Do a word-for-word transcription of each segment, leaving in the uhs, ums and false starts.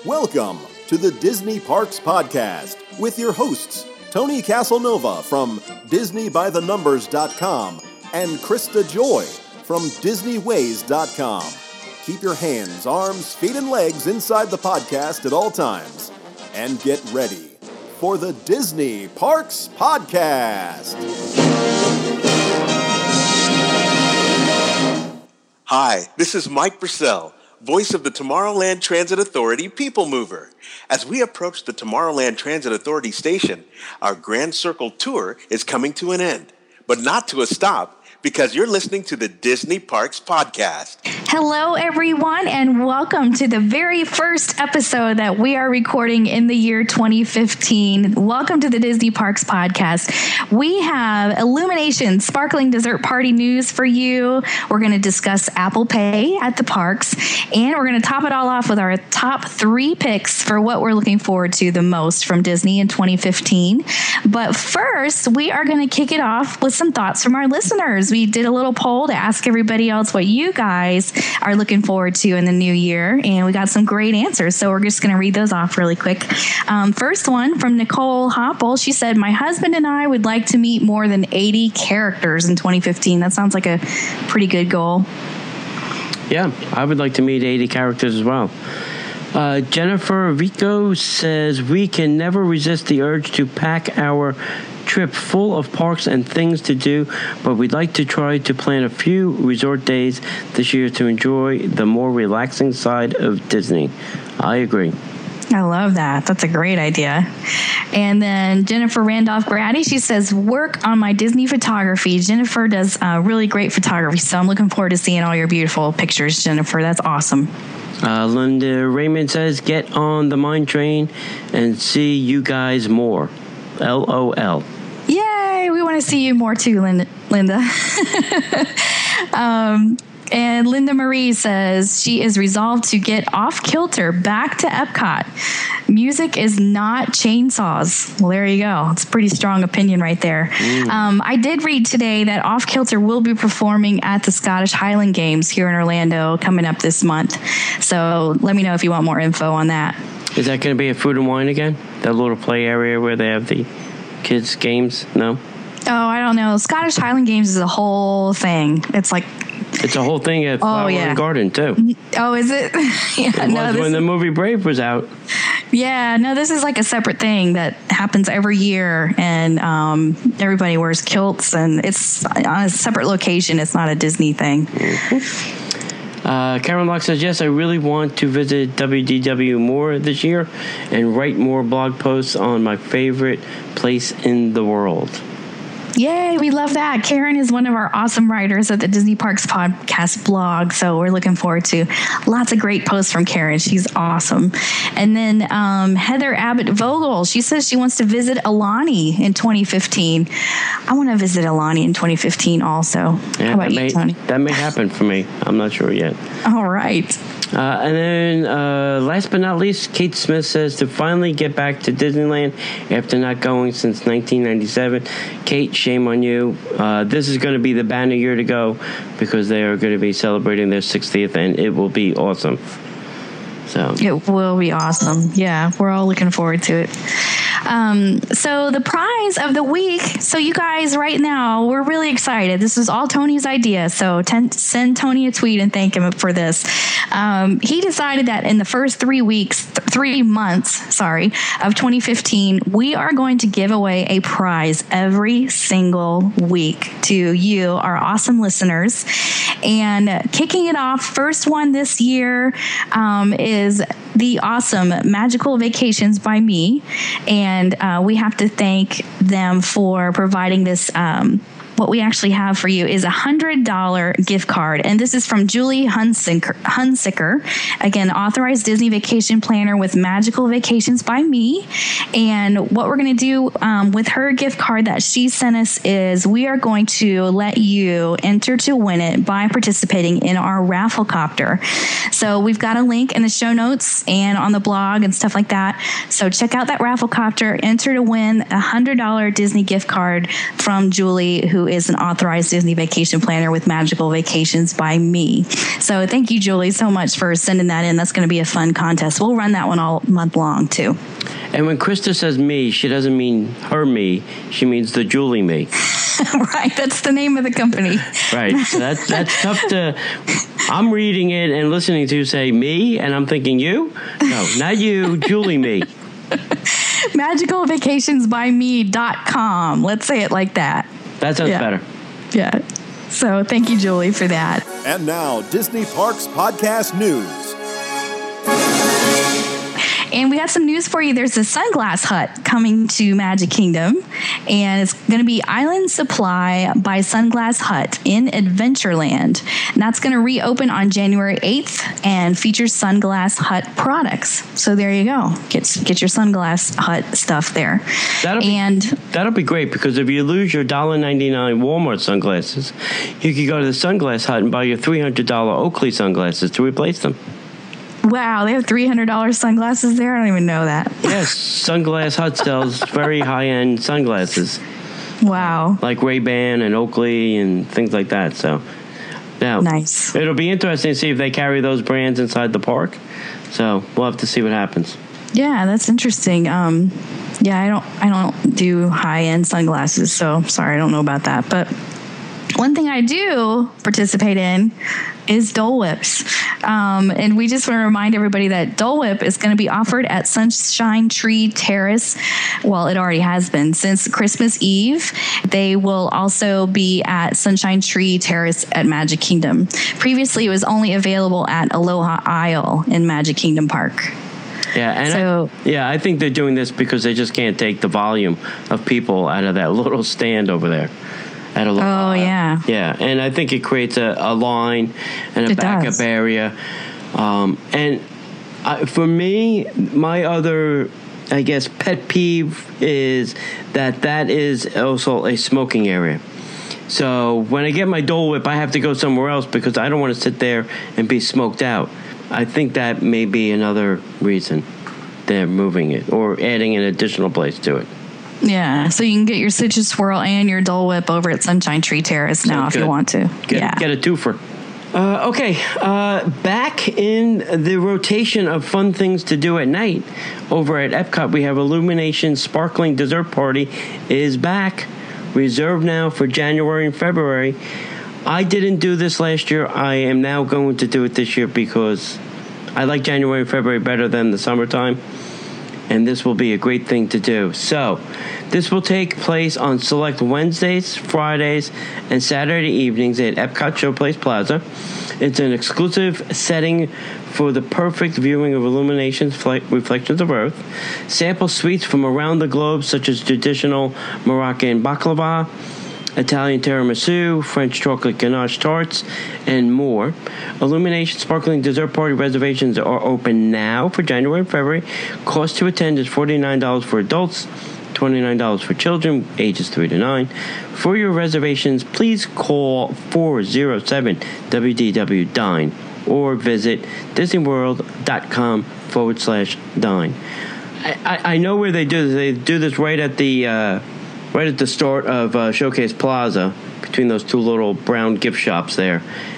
Welcome to the Disney Parks Podcast with your hosts, Tony Casanova from Disney By The Numbers dot com and Krista Joy from Disney Ways dot com. Keep your hands, arms, feet, and legs inside the podcast at all times. And get ready for the Disney Parks Podcast. Hi, this is Mike Purcell, voice of the Tomorrowland Transit Authority People Mover. As we approach the Tomorrowland Transit Authority station, our Grand Circle tour is coming to an end, but not to a stop, because you're listening to the Disney Parks Podcast. Hello, everyone, and welcome to the very first episode that we are recording in the year twenty fifteen. Welcome to the Disney Parks Podcast. We have Illumination Sparkling Dessert Party news for you. We're going to discuss Apple Pay at the parks, and we're going to top it all off with our top three picks for what we're looking forward to the most from Disney in twenty fifteen. But first, we are going to kick it off with some thoughts from our listeners. We did a little poll to ask everybody else what you guys are looking forward to in the new year, and we got some great answers. So we're just going to read those off really quick. Um, first one from Nicole Hopple. She said, "My husband and I would like to meet more than eighty characters in twenty fifteen. That sounds like a pretty good goal. Yeah, I would like to meet eighty characters as well. Uh, Jennifer Rico says, "We can never resist the urge to pack our trip full of parks and things to do, but we'd like to try to plan a few resort days this year to enjoy the more relaxing side of Disney." I agree. I love that. That's a great idea. And then Jennifer Randolph Grady, she says, "Work on my Disney photography." Jennifer does uh, really great photography, so I'm looking forward to seeing all your beautiful pictures, Jennifer. That's awesome. Uh, Linda Raymond says, "Get on the mine train and see you guys more. L O L. Yay! We want to see you more too, Linda. Linda. um, and Linda Marie says she is resolved to get off kilter back to Epcot. Music is not chainsaws. Well, there you go. It's a pretty strong opinion right there. Mm. Um, I did read today that Off Kilter will be performing at the Scottish Highland Games here in Orlando coming up this month. So let me know if you want more info on that. Is that going to be a Food and Wine again? That little play area where they have the kids' games? No? Oh, I don't know. Scottish Highland Games is a whole thing. It's like... It's a whole thing at Flower oh, yeah. and Garden, too. Oh, is it? yeah, it no, was when the movie Brave was out. Yeah, no, this is like a separate thing that happens every year, and um, everybody wears kilts, and it's on a separate location. It's not a Disney thing. Mm-hmm. Uh, Karen Locke says, "Yes, I really want to visit W D W more this year and write more blog posts on my favorite place in the world." Yay, we love that. Karen is one of our awesome writers at the Disney Parks Podcast blog, so we're looking forward to lots of great posts from Karen. She's awesome. And then um, Heather Abbott Vogel, she says she wants to visit Aulani in twenty fifteen. I want to visit Aulani in twenty fifteen also. Yeah, How about you, may, Tony? That may happen for me. I'm not sure yet. All right. Uh, and then, uh, last but not least, Kate Smith says to finally get back to Disneyland after not going since nineteen ninety-seven. Kate, shame on you. Uh, this is going to be the banner year to go because they are going to be celebrating their sixtieth, and it will be awesome. So it will be awesome. Yeah, we're all looking forward to it. Um, so the prize of the week. So you guys right now, we're really excited. This is all Tony's idea. So ten, send Tony a tweet and thank him for this. Um, he decided that in the first three weeks, th- three months, sorry, of twenty fifteen, we are going to give away a prize every single week to you, our awesome listeners. And kicking it off, first one this year um, is the awesome Magical Vacations by Me. And uh, we have to thank them for providing this. Um, what we actually have for you is a one hundred dollars gift card. And this is from Julie Hunsicker, Hunsicker, again, authorized Disney vacation planner with Magical Vacations by Me. And what we're going to do um, with her gift card that she sent us is we are going to let you enter to win it by participating in our Rafflecopter. So we've got a link in the show notes and on the blog and stuff like that. So check out that Rafflecopter, enter to win a one hundred dollars Disney gift card from Julie, who who is an authorized Disney vacation planner with Magical Vacations by Me. So thank you, Julie, so much for sending that in. That's going to be a fun contest. We'll run that one all month long, too. And when Krista says me, she doesn't mean her me. She means the Julie me. Right. That's the name of the company. Right. So that's, that's tough to... I'm reading it and listening to you say me, and I'm thinking you? No, not you, Julie me. magical vacations by me dot com. Let's say it like that. That sounds yeah. better. Yeah. So thank you, Julie, for that. And now, Disney Parks Podcast News. And we got some news for you. There's a Sunglass Hut coming to Magic Kingdom, and it's going to be Island Supply by Sunglass Hut in Adventureland. And that's going to reopen on January eighth and features Sunglass Hut products. So there you go. Get get your Sunglass Hut stuff there. That'll be, and that'll be great, because if you lose your one dollar ninety-nine Walmart sunglasses, you can go to the Sunglass Hut and buy your three hundred dollars Oakley sunglasses to replace them. Wow, they have three hundred dollars sunglasses there? I don't even know that. Yes, Sunglass Hut sells very high-end sunglasses. Wow. Like Ray-Ban and Oakley and things like that. So, now, nice. It'll be interesting to see if they carry those brands inside the park. So, we'll have to see what happens. Yeah, that's interesting. Um, yeah, I don't, I don't do high-end sunglasses, so sorry, I don't know about that. But one thing I do participate in is Dole Whips. Um, and we just want to remind everybody that Dole Whip is going to be offered at Sunshine Tree Terrace. Well, it already has been since Christmas Eve. They will also be at Sunshine Tree Terrace at Magic Kingdom. Previously, it was only available at Aloha Isle in Magic Kingdom Park. Yeah, and so, I, yeah, I think they're doing this because they just can't take the volume of people out of that little stand over there. At a oh, uh, yeah. Yeah, and I think it creates a, a line and a it backup does. area. Um, and I, for me, my other, I guess, pet peeve is that that is also a smoking area. So when I get my Dole Whip, I have to go somewhere else because I don't want to sit there and be smoked out. I think that may be another reason they're moving it or adding an additional place to it. Yeah, so you can get your Citrus Swirl and your Dole Whip over at Sunshine Tree Terrace now if you want to. Get, yeah. get a twofer. Uh, okay, uh, back in the rotation of fun things to do at night over at Epcot, we have Illumination Sparkling Dessert Party is back. Reserved now for January and February. I didn't do this last year. I am now going to do it this year because I like January and February better than the summertime. And this will be a great thing to do. So, this will take place on select Wednesdays, Fridays, and Saturday evenings at Epcot Showplace Plaza. It's an exclusive setting for the perfect viewing of Illumination's Reflections of Earth. Sample sweets from around the globe, such as traditional Moroccan baklava, Italian tiramisu, French chocolate ganache tarts, and more. Illumination Sparkling Dessert Party reservations are open now for January and February. Cost to attend is forty-nine dollars for adults, twenty-nine dollars for children, ages three to nine. For your reservations, please call four oh seven W D W Dine or visit disneyworld.com forward slash dine. I, I, I know where they do this. They do this right at the... Uh, Right at the start of uh, Showcase Plaza, between those two little brown gift shops there.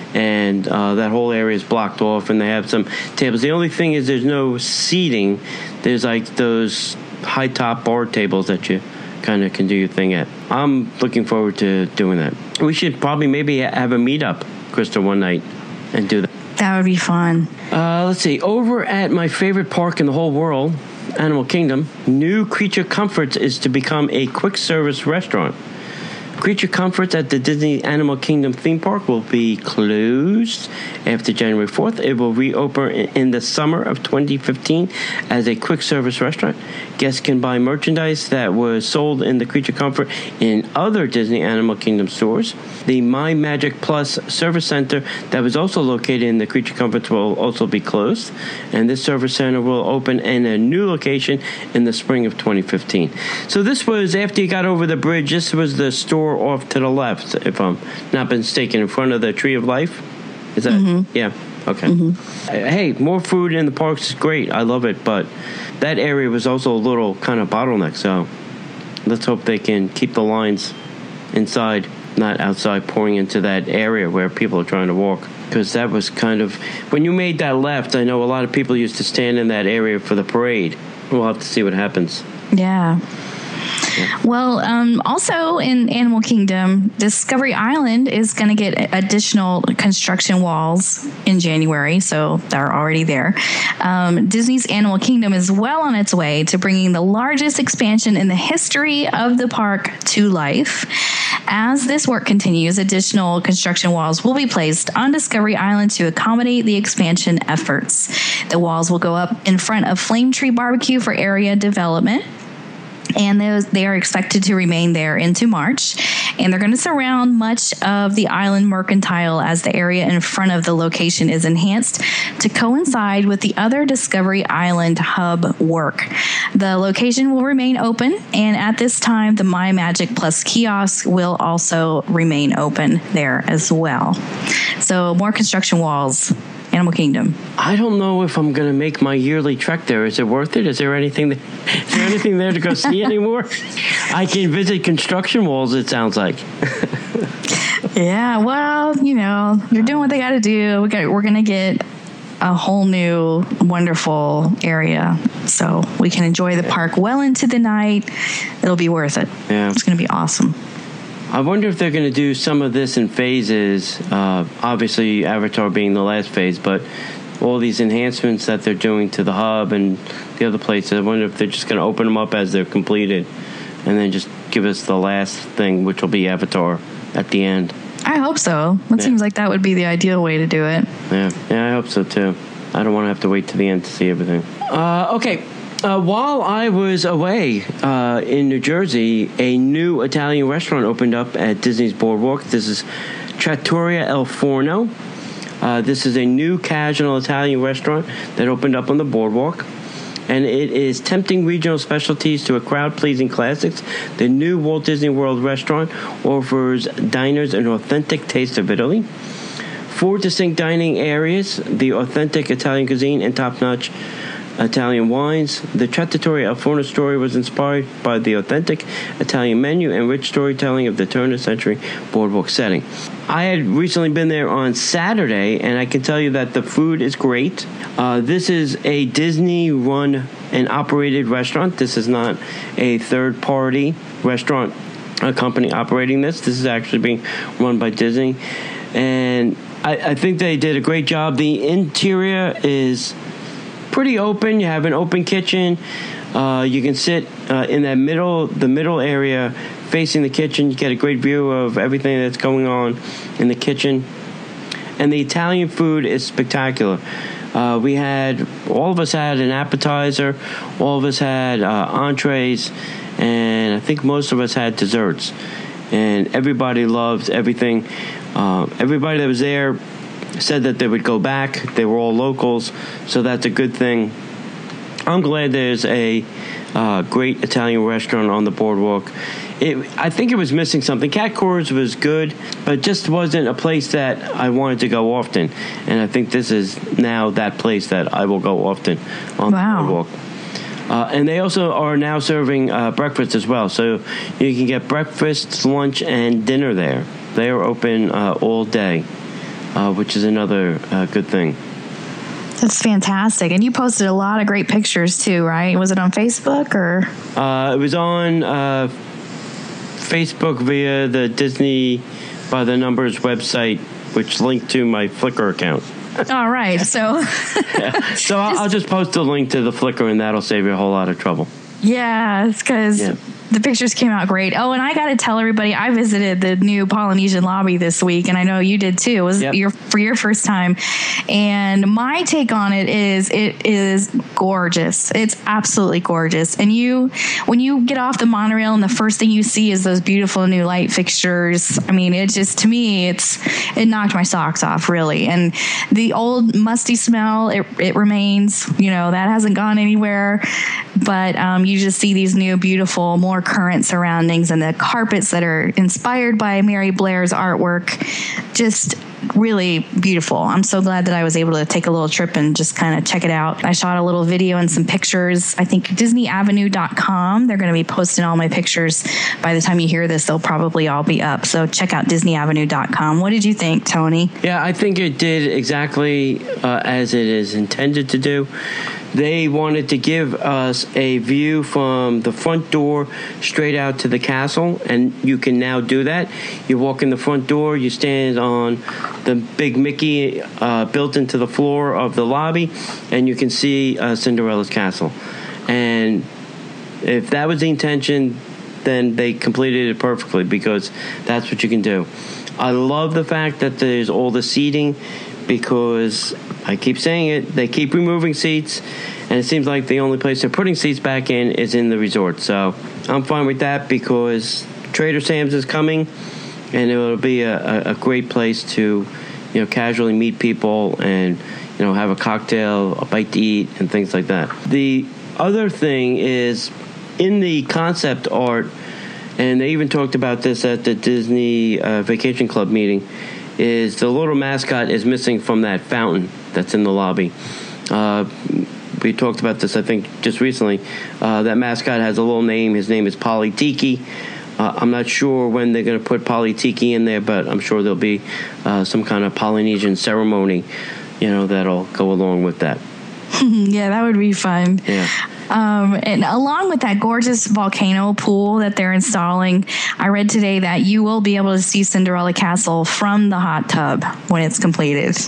And uh, that whole area is blocked off, and they have some tables. The only thing is there's no seating. There's like those high-top bar tables that you kind of can do your thing at. I'm looking forward to doing that. We should probably maybe have a meetup, Krista, one night and do that. That would be fun. Uh, let's see. Over at my favorite park in the whole world, Animal Kingdom, New Creature Comforts is to become a quick service restaurant. Creature Comforts at the Disney Animal Kingdom theme park will be closed after January fourth. It will reopen in the summer of twenty fifteen as a quick service restaurant. Guests can buy merchandise that was sold in the Creature Comfort in other Disney Animal Kingdom stores. The My Magic Plus Service Center that was also located in the Creature Comforts will also be closed. And this service center will open in a new location in the spring of twenty fifteen. So this was after you got over the bridge. This was the store off to the left, if I'm not mistaken, in front of the Tree of Life. Is that? Mm-hmm. Yeah. Okay. Mm-hmm. Hey, more food in the parks is great. I love it, but that area was also a little kind of bottleneck. So let's hope they can keep the lines inside not outside pouring into that area where people are trying to walk. Because that was kind of, when you made that left, I know a lot of people used to stand in that area for the parade. We'll have to see what happens. Yeah. Well, um, also in Animal Kingdom, Discovery Island is going to get additional construction walls in January, so they're already there. Um, Disney's Animal Kingdom is well on its way to bringing the largest expansion in the history of the park to life. As this work continues, additional construction walls will be placed on Discovery Island to accommodate the expansion efforts. The walls will go up in front of Flame Tree Barbecue for area development. And those, they are expected to remain there into March. And they're going to surround much of the island mercantile as the area in front of the location is enhanced to coincide with the other Discovery Island hub work. The location will remain open, and at this time, the My Magic Plus kiosk will also remain open there as well. So more construction walls. Animal Kingdom. I don't know if I'm going to make my yearly trek there. Is it worth it? Is there anything that, is there anything there to go see anymore? I can visit construction walls, it sounds like. Yeah, well, you know, they're doing what they got to do. We got, we're going to get a whole new wonderful area, so we can enjoy the park well into the night. It'll be worth it. Yeah. It's going to be awesome. I wonder if they're going to do some of this in phases, uh, obviously Avatar being the last phase, but all these enhancements that they're doing to the hub and the other places, I wonder if they're just going to open them up as they're completed and then just give us the last thing, which will be Avatar at the end. I hope so. It yeah. seems like that would be the ideal way to do it. Yeah, yeah, I hope so too. I don't want to have to wait to the end to see everything. Uh, okay. Uh, while I was away uh, in New Jersey, a new Italian restaurant opened up at Disney's Boardwalk. This is Trattoria El Forno. Uh, this is a new casual Italian restaurant that opened up on the boardwalk. And it is tempting regional specialties to a crowd-pleasing classics. The new Walt Disney World restaurant offers diners an authentic taste of Italy. Four distinct dining areas, the authentic Italian cuisine and top-notch Italian wines. The Trattoria El Forno story was inspired by the authentic Italian menu and rich storytelling of the turn-of-the-century boardwalk setting. I had recently been there on Saturday, and I can tell you that the food is great. Uh, this is a Disney-run and operated restaurant. This is not a third-party restaurant a company operating this. This is actually being run by Disney, and I, I think they did a great job. The interior is pretty open. You have an open kitchen. Uh, you can sit uh, in that middle, the middle area facing the kitchen. You get a great view of everything that's going on in the kitchen. And the Italian food is spectacular. Uh, we had, all of us had an appetizer. All of us had uh, entrees. And I think most of us had desserts. And everybody loved everything. Uh, everybody that was there said that they would go back. They were all locals, so that's a good thing. I'm glad there's a uh, great Italian restaurant on the boardwalk. It, I think it was missing something. Cat Coors was good, but it just wasn't a place that I wanted to go often. And I think this is now that place that I will go often on wow. the boardwalk. Uh, and they also are now serving uh, breakfast as well. So you can get breakfast, lunch, and dinner there. They are open uh, all day. Uh, which is another uh, good thing. That's fantastic. And you posted a lot of great pictures too, right? Was it on Facebook or? Uh, it was on uh, Facebook via the Disney by the Numbers website, which linked to my Flickr account. All right. So, yeah. so I'll, I'll just post a link to the Flickr, and that'll save you a whole lot of trouble. Yeah, it's because yeah. the pictures came out great. Oh, and I got to tell everybody, I visited the new Polynesian lobby this week, and I know you did too. It was yep. your for your first time. And my take on it is it is gorgeous. It's absolutely gorgeous. And you, when you get off the monorail and the first thing you see is those beautiful new light fixtures, I mean, it just, to me, it's it knocked my socks off, really. And the old musty smell, it, it remains, you know, that hasn't gone anywhere. But um, you just see these new, beautiful, more current surroundings and the carpets that are inspired by Mary Blair's artwork. Just really beautiful. I'm so glad that I was able to take a little trip and just kind of check it out. I shot a little video and some pictures. I think Disney Avenue dot com, they're going to be posting all my pictures. By the time you hear this, they'll probably all be up. So check out Disney Avenue dot com. What did you think, Tony? Yeah, I think it did exactly uh, as it is intended to do. They wanted to give us a view from the front door straight out to the castle, and you can now do that. You walk in the front door, you stand on the big Mickey uh, built into the floor of the lobby, and you can see uh, Cinderella's castle. And if that was the intention, then they completed it perfectly, because that's what you can do. I love the fact that there's all the seating, because I keep saying it, they keep removing seats, and it seems like the only place they're putting seats back in is in the resort. So I'm fine with that, because Trader Sam's is coming, and it will be a, a great place to, you know, casually meet people and, you know, have a cocktail, a bite to eat, and things like that. The other thing is, in the concept art, and they even talked about this at the Disney uh, Vacation Club meeting, is the little mascot is missing from that fountain that's in the lobby. Uh, we talked about this, I think, just recently. Uh, that mascot has a little name. His name is Polly Tiki. Uh, I'm not sure when they're going to put Polly Tiki in there, but I'm sure there'll be uh, some kind of Polynesian ceremony, you know, that'll go along with that. Yeah, that would be fun. Yeah. Um, and along with that gorgeous volcano pool that they're installing, I read today that you will be able to see Cinderella Castle from the hot tub when it's completed.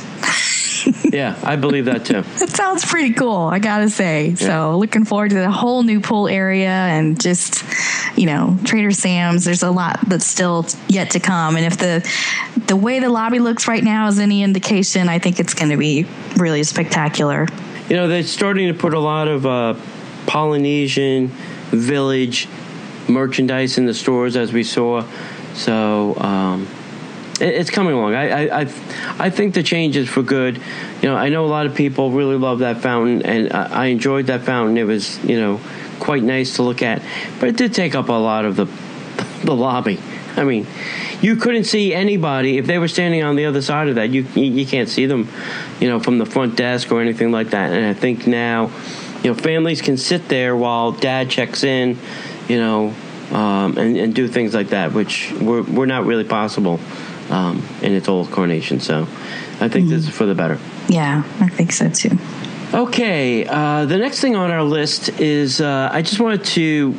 Yeah, I believe that too. That sounds pretty cool, I gotta say. Yeah. So looking forward to the whole new pool area, and just, you know, Trader Sam's. There's a lot that's still yet to come. And if the the way the lobby looks right now is any indication, I think it's going to be really spectacular. You know, they're starting to put a lot of uh, Polynesian village merchandise in the stores, as we saw. So um, it, it's coming along. I, I I I think the change is for good. You know, I know a lot of people really love that fountain, and I, I enjoyed that fountain. It was, you know, quite nice to look at, but it did take up a lot of the the lobby. I mean, you couldn't see anybody if they were standing on the other side of that. You you can't see them, you know, from the front desk or anything like that. And I think now, you know, families can sit there while Dad checks in, you know, um, and, and do things like that, which were were not really possible um, in its old coronation. So I think mm. this is for the better. Yeah, I think so too. Okay, uh, the next thing on our list is uh, I just wanted to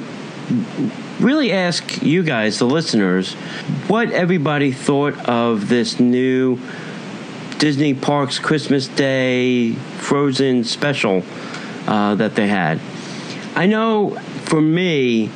really ask you guys, the listeners, what everybody thought of this new Disney Parks Christmas Day Frozen special uh, that they had. I know for me,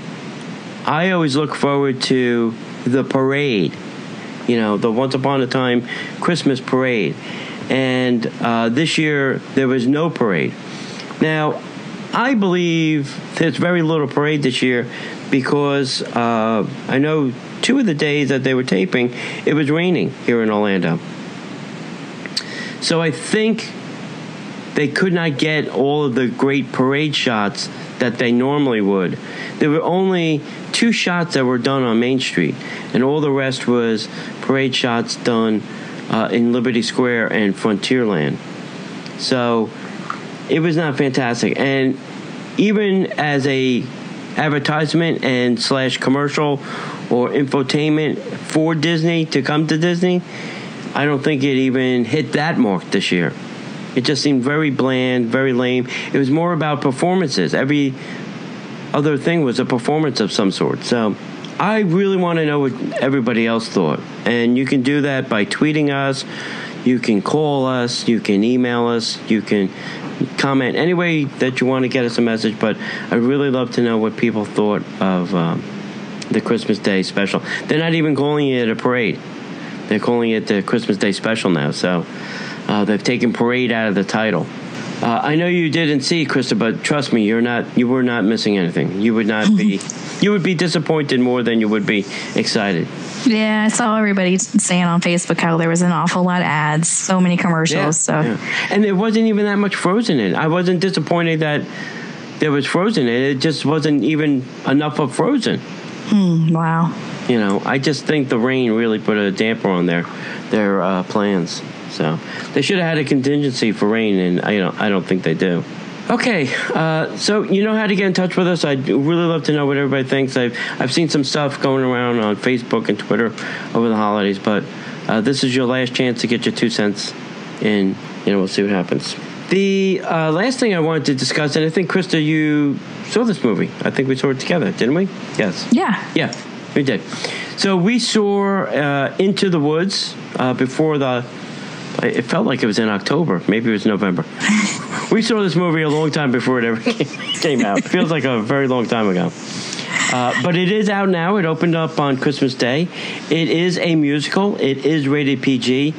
I always look forward to the parade, you know, the Once Upon a Time Christmas parade. And uh, this year, there was no parade. Now, I believe there's very little parade this year because uh, I know two of the days that they were taping, it was raining here in Orlando. So I think they could not get all of the great parade shots that they normally would. There were only two shots that were done on Main Street, and all the rest was parade shots done uh, in Liberty Square and Frontierland. So it was not fantastic. And even as a advertisement and slash commercial or infotainment for Disney to come to Disney, I don't think it even hit that mark this year. It just seemed very bland, very lame. It was more about performances. Every other thing was a performance of some sort. So I really want to know what everybody else thought. And you can do that by tweeting us. You can call us. You can email us. You can comment any way that you want to get us a message. But I'd really love to know what people thought of um, the Christmas Day special. They're not even calling it a parade. They're calling it the Christmas Day special now. So uh, they've taken parade out of the title. Uh, I know you didn't see, Krista, but trust me, you're not. You were not missing anything. You would not be. You would be disappointed more than you would be excited. Yeah, I saw everybody saying on Facebook how there was an awful lot of ads, so many commercials. Yeah, so, yeah. And there wasn't even that much Frozen in it. I wasn't disappointed that there was Frozen in it. It just wasn't even enough of Frozen. Mm, wow. You know, I just think the rain really put a damper on their their uh, plans. So they should have had a contingency for rain, and I, you know, I don't think they do. Okay, uh, so you know how to get in touch with us. I'd really love to know what everybody thinks. I've I've seen some stuff going around on Facebook and Twitter over the holidays, but uh, this is your last chance to get your two cents in. You know, we'll see what happens. The uh, last thing I wanted to discuss, and I think, Krista, you saw this movie. I think we saw it together, didn't we? Yes. Yeah. Yeah, we did. So we saw uh, Into the Woods uh, before the... It felt like it was in October. Maybe it was November. We saw this movie a long time before it ever came out. It feels like a very long time ago. Uh, but it is out now. It opened up on Christmas Day. It is a musical. It is rated P G.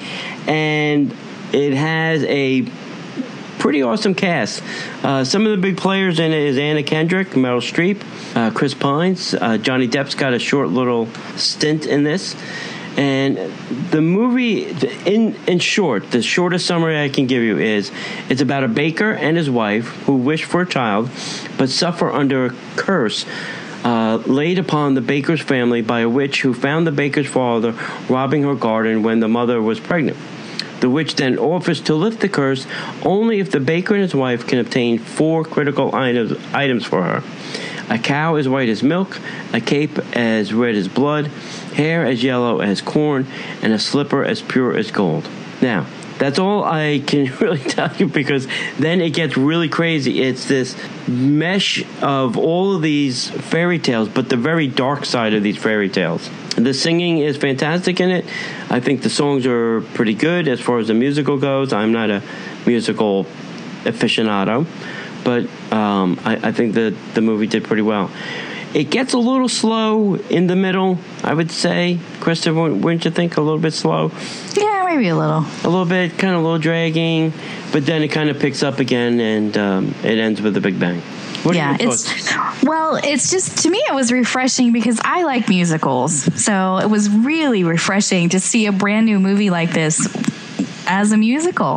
And it has a pretty awesome cast. Uh, some of the big players in it is Anna Kendrick, Meryl Streep, uh, Chris Pines. Uh, Johnny Depp's got a short little stint in this. And the movie, in in short, the shortest summary I can give you is it's about a baker and his wife who wish for a child but suffer under a curse uh, laid upon the baker's family by a witch who found the baker's father robbing her garden when the mother was pregnant. The witch then offers to lift the curse only if the baker and his wife can obtain four critical items, items for her. A cow as white as milk, a cape as red as blood, hair as yellow as corn, and a slipper as pure as gold. Now, that's all I can really tell you, because then it gets really crazy. It's this mesh of all of these fairy tales, but the very dark side of these fairy tales. The singing is fantastic in it. I think the songs are pretty good as far as the musical goes. I'm not a musical aficionado, but um, I, I think that the movie did pretty well. It gets a little slow in the middle, I would say. Krista, wouldn't you think? A little bit slow? Yeah, maybe a little. A little bit, kind of a little dragging, but then it kind of picks up again, and um, it ends with a big bang. What yeah, it's well, it's just, to me, it was refreshing because I like musicals. So it was really refreshing to see a brand new movie like this as a musical.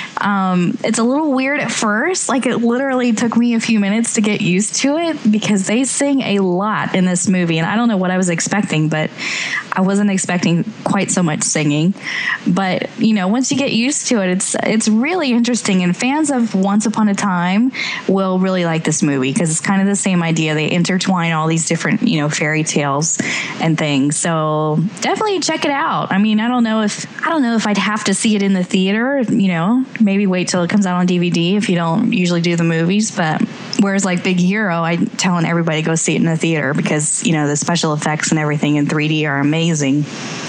Um, it's a little weird at first. Like, it literally took me a few minutes to get used to it because they sing a lot in this movie. And I don't know what I was expecting, but I wasn't expecting quite so much singing. But, you know, once you get used to it, it's it's really interesting. And fans of Once Upon a Time will really like this movie because it's kind of the same idea. They intertwine all these different, you know, fairy tales and things. So definitely check it out. I mean, I don't know if I don't know if I'd have to see it in the theater, you know, maybe wait till it comes out on D V D if you don't usually do the movies. But whereas like Big Hero, I'm telling everybody to go see it in the theater because, you know, the special effects and everything in three D are amazing.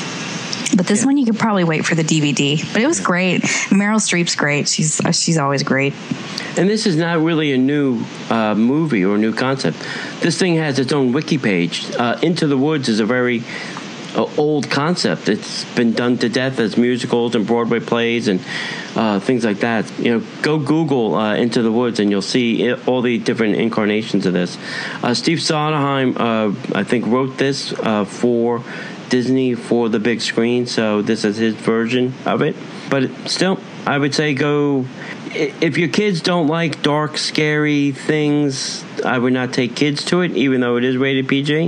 But this yeah. one you could probably wait for the D V D. But it was great. Meryl Streep's great. She's she's always great. And this is not really a new uh, movie or a new concept. This thing has its own wiki page. Uh, Into the Woods is a very uh, old concept. It's been done to death as musicals and Broadway plays and uh, things like that. You know, go Google uh, Into the Woods and you'll see it, all the different incarnations of this. Uh, Steve Sondheim, uh, I think, wrote this uh, for Disney for the big screen, so this is his version of it. But still, I would say go. If your kids don't like dark, scary things, I would not take kids to it, even though it is rated P G.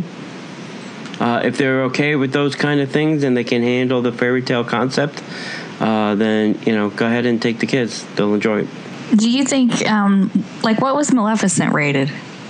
Uh, if they're okay with those kind of things and they can handle the fairy tale concept, uh, then, you know, go ahead and take the kids. They'll enjoy it. Do you think, um, like, what was Maleficent rated?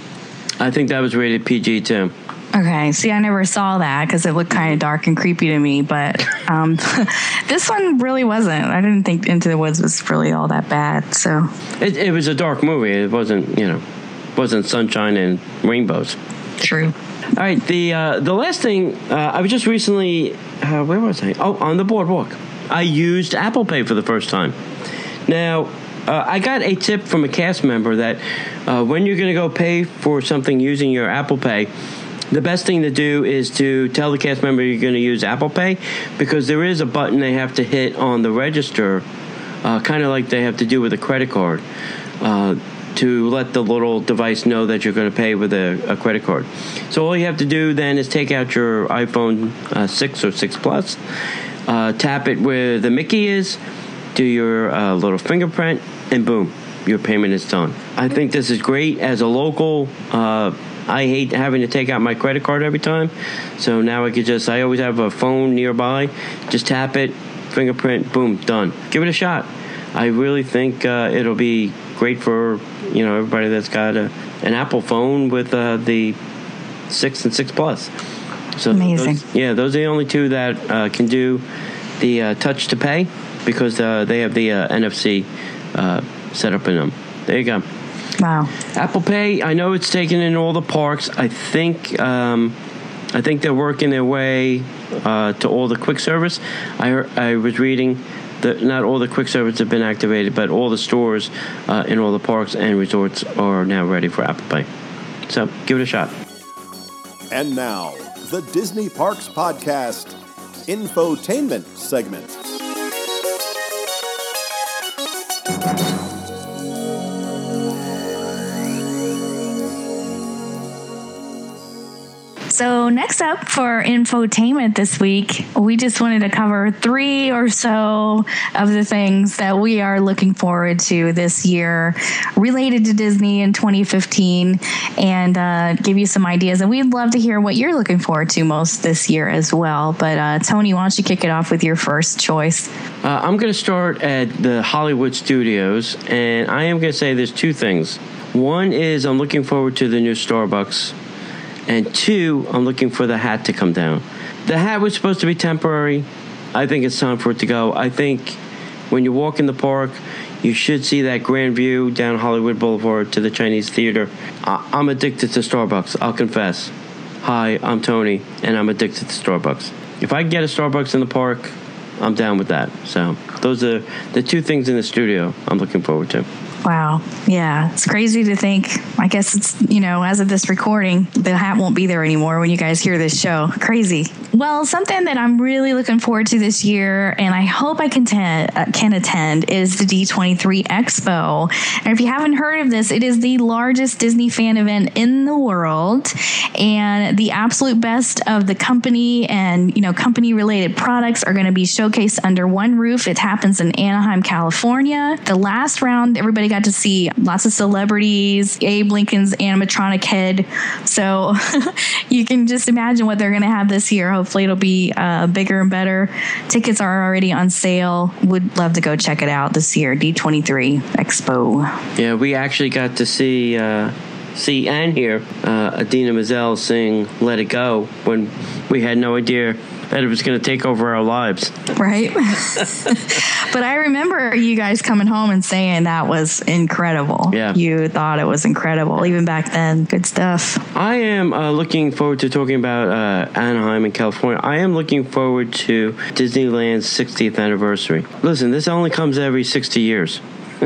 I think that was rated P G too. Okay, see, I never saw that because it looked kind of dark and creepy to me, but um, this one really wasn't. I didn't think Into the Woods was really all that bad, so. It, it was a dark movie. It wasn't, you know, wasn't sunshine and rainbows. True. All right, the uh, the last thing, uh, I was just recently, uh, where was I? Oh, on the boardwalk. I used Apple Pay for the first time. Now, uh, I got a tip from a cast member that uh, when you're going to go pay for something using your Apple Pay, the best thing to do is to tell the cast member you're going to use Apple Pay, because there is a button they have to hit on the register, uh, kind of like they have to do with a credit card, uh, to let the little device know that you're going to pay with a, a credit card. So all you have to do then is take out your iPhone uh, six or six Plus, uh, tap it where the Mickey is, do your uh, little fingerprint, and boom, your payment is done. I think this is great. As a local, uh, I hate having to take out my credit card every time. So now I could just, I always have a phone nearby. Just tap it, fingerprint, boom, done. Give it a shot. I really think uh, it'll be great for, you know, everybody that's got a, an Apple phone with uh, the six and six Plus. So amazing. Those, yeah, those are the only two that uh, can do the uh, touch to pay because uh, they have the uh, N F C uh, set up in them. There you go. Wow. Apple Pay, I know it's taken in all the parks. I think um, I think they're working their way uh, to all the quick service. I I was reading that not all the quick service have been activated, but all the stores uh, in all the parks and resorts are now ready for Apple Pay. So give it a shot. And now, the Disney Parks Podcast Infotainment segment. So next up for infotainment this week, we just wanted to cover three or so of the things that we are looking forward to this year related to Disney in twenty fifteen and uh, give you some ideas. And we'd love to hear what you're looking forward to most this year as well. But uh, Tony, why don't you kick it off with your first choice? Uh, I'm going to start at the Hollywood Studios, and I am going to say there's two things. One is I'm looking forward to the new Starbucks. And two, I'm looking for the hat to come down. The hat was supposed to be temporary. I think it's time for it to go. I think when you walk in the park, you should see that grand view down Hollywood Boulevard to the Chinese Theater. I- I'm addicted to Starbucks, I'll confess. Hi, I'm Tony, and I'm addicted to Starbucks. If I can get a Starbucks in the park, I'm down with that. So those are the two things in the studio I'm looking forward to. Wow. Yeah. It's crazy to think. I guess it's, you know, as of this recording, the hat won't be there anymore when you guys hear this show. Crazy. Well, something that I'm really looking forward to this year, and I hope I can, ten- uh, can attend, is the D twenty-three Expo. And if you haven't heard of this, it is the largest Disney fan event in the world, and the absolute best of the company and, you know, company-related products are going to be showcased under one roof. It happens in Anaheim, California. The last round, everybody got to see lots of celebrities, Abe Lincoln's animatronic head. So you can just imagine what they're going to have this year. Hopefully it'll be uh, bigger and better. Tickets are already on sale. Would love to go check it out this year. D twenty-three Expo. Yeah, we actually got to see uh, see and hear uh, Idina Menzel sing Let It Go when we had no idea that it was going to take over our lives. Right? But I remember you guys coming home and saying that was incredible. Yeah. You thought it was incredible even back then. Good stuff. I am uh, looking forward to talking about uh, Anaheim in California. I am looking forward to Disneyland's sixtieth anniversary. Listen, this only comes every sixty years.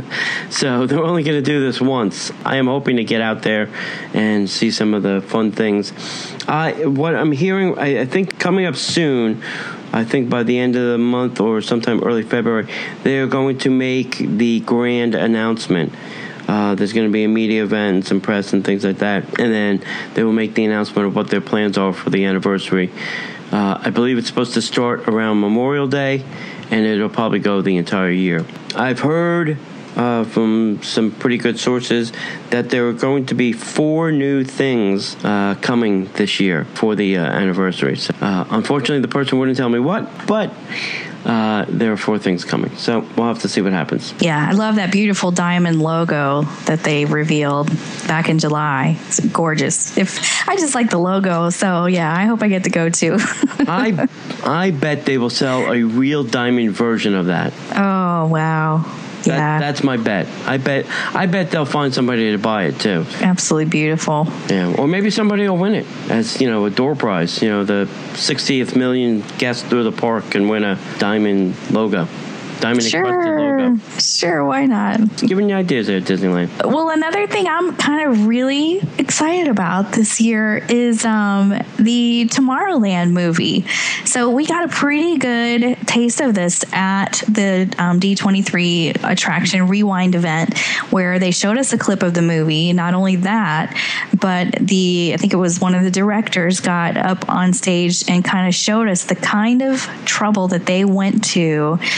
So they're only going to do this once. I am hoping to get out there and see some of the fun things. I what I'm hearing, I, I think coming up soon, I think by the end of the month or sometime early February, they're going to make the grand announcement. Uh, there's going to be a media event and some press and things like that. And then they will make the announcement of what their plans are for the anniversary. Uh, I believe it's supposed to start around Memorial Day, and it'll probably go the entire year. I've heard Uh, from some pretty good sources that there are going to be four new things uh, coming this year for the uh, anniversary. So, uh, unfortunately, the person wouldn't tell me what, but uh, there are four things coming. So we'll have to see what happens. Yeah, I love that beautiful diamond logo that they revealed back in July. It's gorgeous. If I just like the logo, so yeah, I hope I get to go too. I I bet they will sell a real diamond version of that. Oh, wow. That, Yeah, that's my bet. I bet. I bet they'll find somebody to buy it too. absolutely beautiful. Yeah, or maybe somebody will win it as, you know, a door prize. You know, the sixtieth million guests through the park can win a diamond logo. Diamond encrusted Sure, logo. sure, why not? Giving you ideas there at Disneyland. Well, another thing I'm kind of really excited about this year is um, the Tomorrowland movie. So we got a pretty good taste of this at the um, D twenty-three attraction Rewind event, where they showed us a clip of the movie. Not only that, but the I think it was one of the directors got up on stage and kind of showed us the kind of trouble that they went to to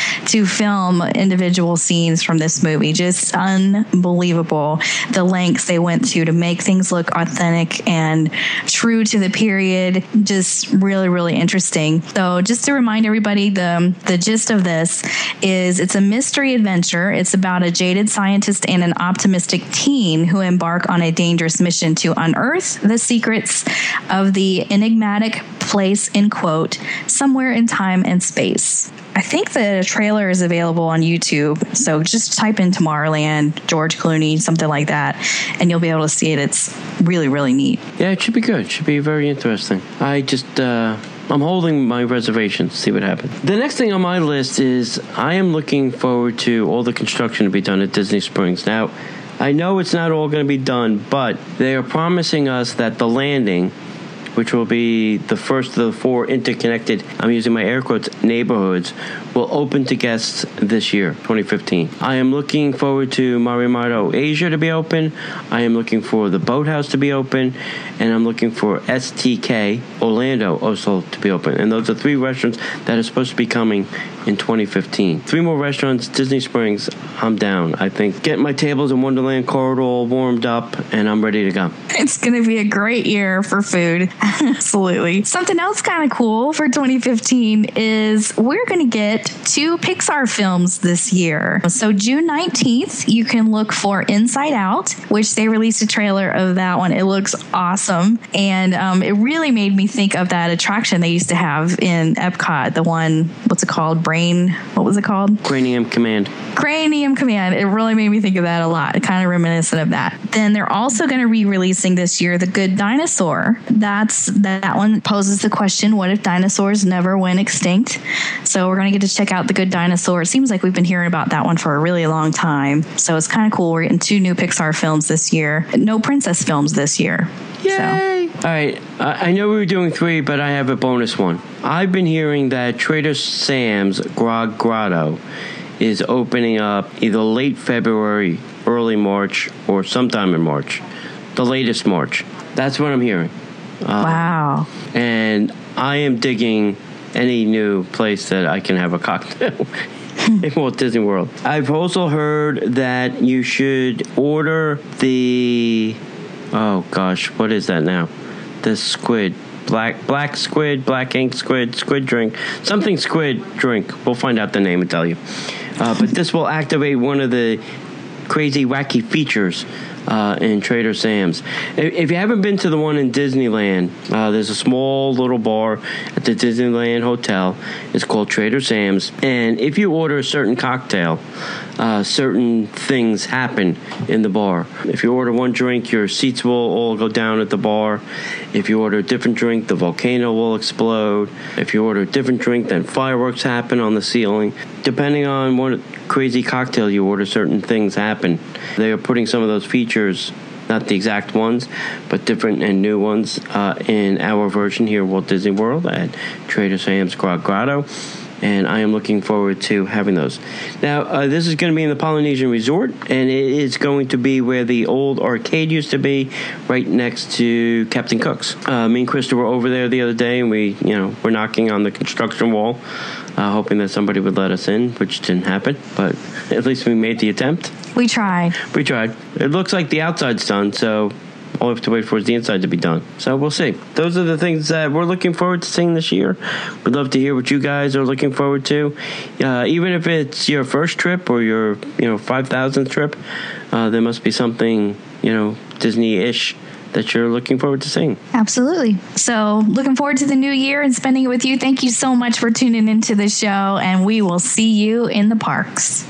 film individual scenes from this movie. Just unbelievable. The lengths they went to to make things look authentic and true to the period. Just really, really interesting. So just to remind everybody, the, the gist of this is it's a mystery adventure. It's about a jaded scientist and an optimistic teen who embark on a dangerous mission to unearth the secrets of the enigmatic place in, quote, somewhere in time and space. I think the trailer is available on YouTube, so just type in Tomorrowland, George Clooney, something like that, and you'll be able to see it. It's really, really neat. Yeah, it should be good. It should be very interesting. I just, uh, I'm holding my reservations, see what happens. The next thing on my list is I am looking forward to all the construction to be done at Disney Springs. Now, I know it's not all going to be done, but they are promising us that the landing, which will be the first of the four interconnected, I'm using my air quotes, neighborhoods, will open to guests this year, twenty fifteen. I am looking forward to Marimoto Asia to be open. I am looking for the Boathouse to be open. And I'm looking for S T K Orlando also to be open. And those are three restaurants that are supposed to be coming in twenty fifteen. Three more restaurants, Disney Springs, I'm down. I think getting my tables in Wonderland corridor all warmed up, and I'm ready to go. It's going to be a great year for food. Absolutely. Something else kind of cool for twenty fifteen is we're going to get two Pixar films this year. So June nineteenth, you can look for Inside Out, which they released a trailer of that one. It looks awesome. And um, it really made me think of that attraction they used to have in Epcot, the one, what's it called? Brain, what was it called? Cranium Command. Cranium Command. It really made me think of that a lot. Kind of reminiscent of that. Then they're also going to be releasing this year The Good Dinosaur. That's that one poses the question, what if dinosaurs never went extinct? So we're going to get to check out The Good Dinosaur. It seems like we've been hearing about that one for a really long time. So it's kind of cool. We're getting two new Pixar films this year. No princess films this year. Yay! So. All right. I know we were doing three, but I have a bonus one. I've been hearing that Trader Sam's Grog Grotto is opening up either late February, early March, or sometime in March. The latest March. That's what I'm hearing. Um, wow. And I am digging any new place that I can have a cocktail in Walt Disney World. I've also heard that you should order the... Oh, gosh, what is that now? The squid. Black black squid, black ink squid, squid drink. Something squid drink. We'll find out the name and tell you. Uh, but this will activate one of the crazy, wacky features uh, in Trader Sam's. If, if you haven't been to the one in Disneyland, uh, there's a small little bar at the Disneyland Hotel. It's called Trader Sam's. And if you order a certain cocktail, uh, certain things happen in the bar. If you order one drink, your seats will all go down at the bar. If you order a different drink, the volcano will explode. If you order a different drink, then fireworks happen on the ceiling. Depending on what crazy cocktail you order, certain things happen. They are putting some of those features, not the exact ones, but different and new ones uh, in our version here at Walt Disney World at Trader Sam's Grog Grotto. And I am looking forward to having those. Now, uh, this is going to be in the Polynesian Resort, and it is going to be where the old arcade used to be, right next to Captain Cook's. Uh, me and Krista were over there the other day, and we, you know, were knocking on the construction wall, uh, hoping that somebody would let us in, which didn't happen. But at least we made the attempt. We tried. We tried. It looks like the outside's done, so all we have to wait for is the inside to be done. So we'll see. Those are the things that we're looking forward to seeing this year. We'd love to hear what you guys are looking forward to. Uh, even if it's your first trip or your, you know, five thousandth trip, uh, there must be something, you know, Disney-ish that you're looking forward to seeing. Absolutely. So looking forward to the new year and spending it with you. Thank you so much for tuning into the show, and we will see you in the parks.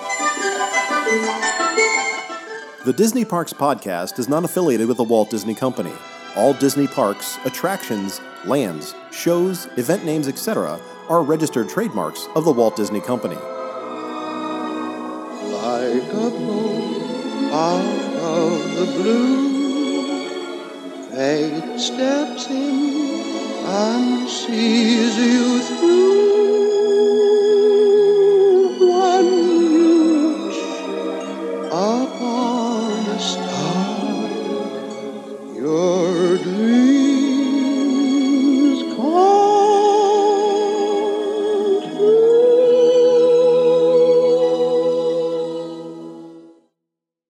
The Disney Parks Podcast is not affiliated with the Walt Disney Company. All Disney parks, attractions, lands, shows, event names, et cetera are registered trademarks of the Walt Disney Company. Like a boat out of the blue, fate steps in and sees you through.